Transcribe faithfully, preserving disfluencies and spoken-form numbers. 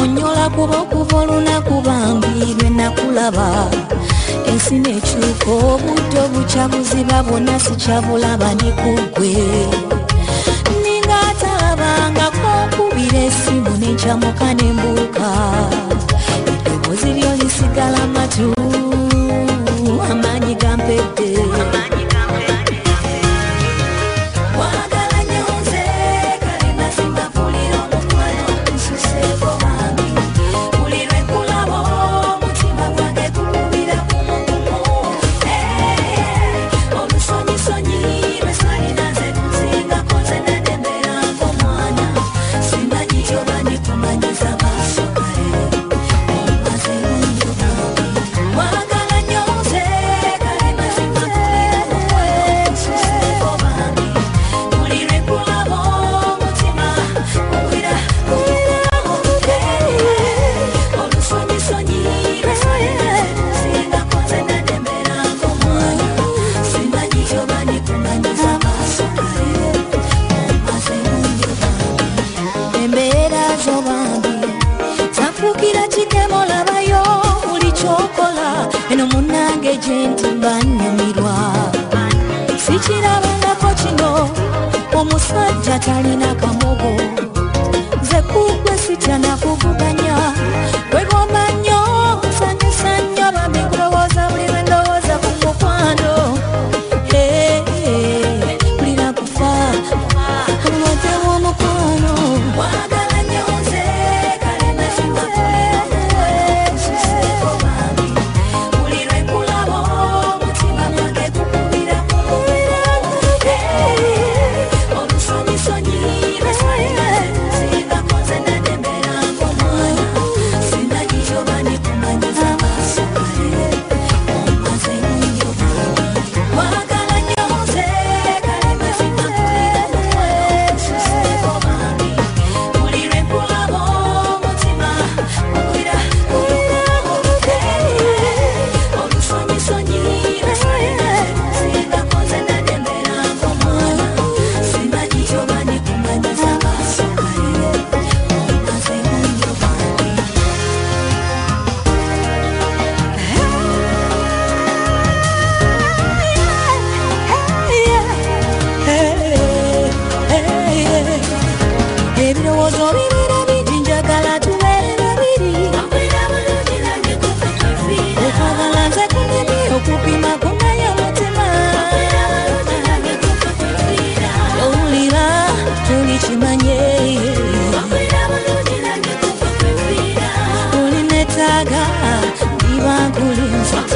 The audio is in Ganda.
Onyonnyola kuba okuva olunaku bambi lwe nakulaba. Ensi n'ekyuka obudde obukya buziba bwonna sikyabulaba ne ku ggwe. Ninga atalabangako nkubira essimu n'enkyamuka ne mbuuka. Eddoboozi lyo lisigala matu amaanyi gampedde. Eno munange gyendi banyamirwa. Sikirabangako kino omusajja talina kamogo. Nze kugwe sitya nakuvuganya. Wegomba nnyo nsanyusa nnyo bambi nkulowooza buli lwe ndowooza ku mukwano. Buli nakufa omwote w'omukwano. Wagala nnyo nze kale mazima ebirowoozo bibira bingi njagala tubeere babiri. Okwagala nze kunene okupima kunayo mutima. Owulira tuli kimanye oli neetaaga ndiba nkulinze.